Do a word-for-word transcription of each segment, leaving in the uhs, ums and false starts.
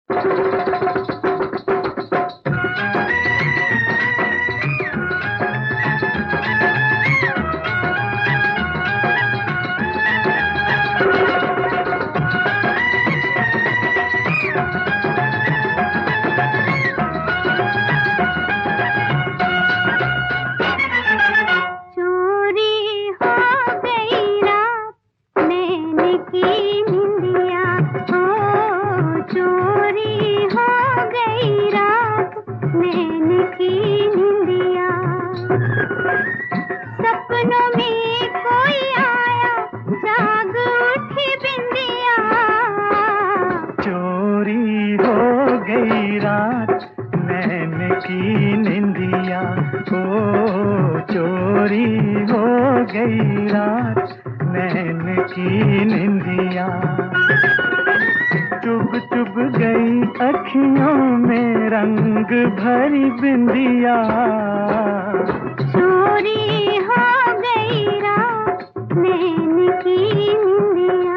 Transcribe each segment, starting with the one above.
की निंदिया ओ चोरी हो गई रात नैन की निंदिया। चुभ चुभ गई अखियों में रंग भरी बिंदिया। चोरी हो गई रात नैन की निंदिया।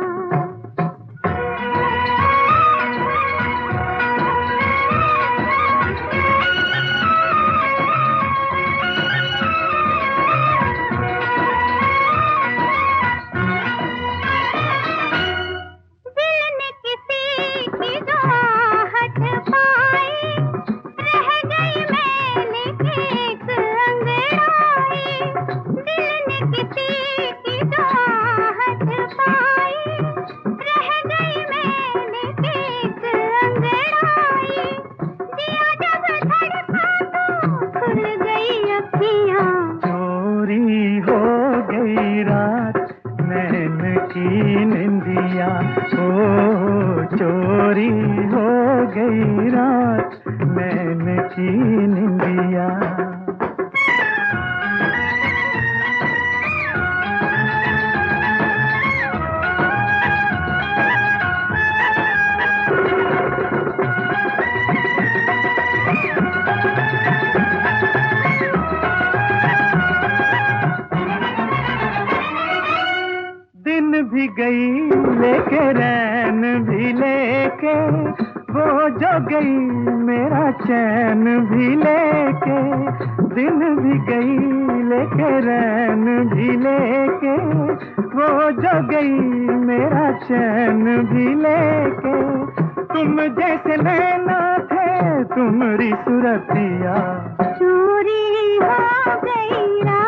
की निंदिया ओ चोरी हो गई रात नैन की निंदिया। दिन भी गई लेके रैन भी लेके वो जो गई मेरा चैन भी लेके। दिन भी गई लेके रैन भी लेके वो जो गई मेरा चैन भी लेके। तुम जैसे नैना थे तुम्हारी सूरतिया। चोरी हो गई रात